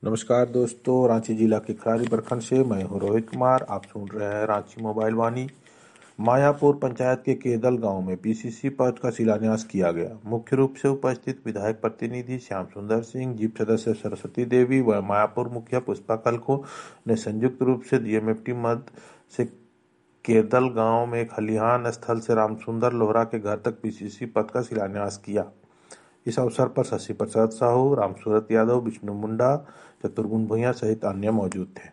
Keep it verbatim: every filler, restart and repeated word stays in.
नमस्कार दोस्तों, रांची जिला के खरारी प्रखंड से मैं हूं रोहित कुमार। आप सुन रहे हैं रांची मोबाइल वाणी। मायापुर पंचायत के केदल गांव में पीसीसी पद का शिलान्यास किया गया। मुख्य रूप से उपस्थित विधायक प्रतिनिधि श्याम सुंदर सिंह, जीप सदस्य सरस्वती देवी व मायापुर मुखिया पुष्पा कलको ने संयुक्त रूप से डीएमएफटी मद से केदल गांव में खलिहान स्थल से रामसुंदर लोहरा के घर तक पीसीसी पद का शिलान्यास किया। इस अवसर पर शशि प्रसाद साहू, रामसूरत यादव, विष्णु मुंडा, चतुर्गुण भुइयां सहित अन्य मौजूद थे।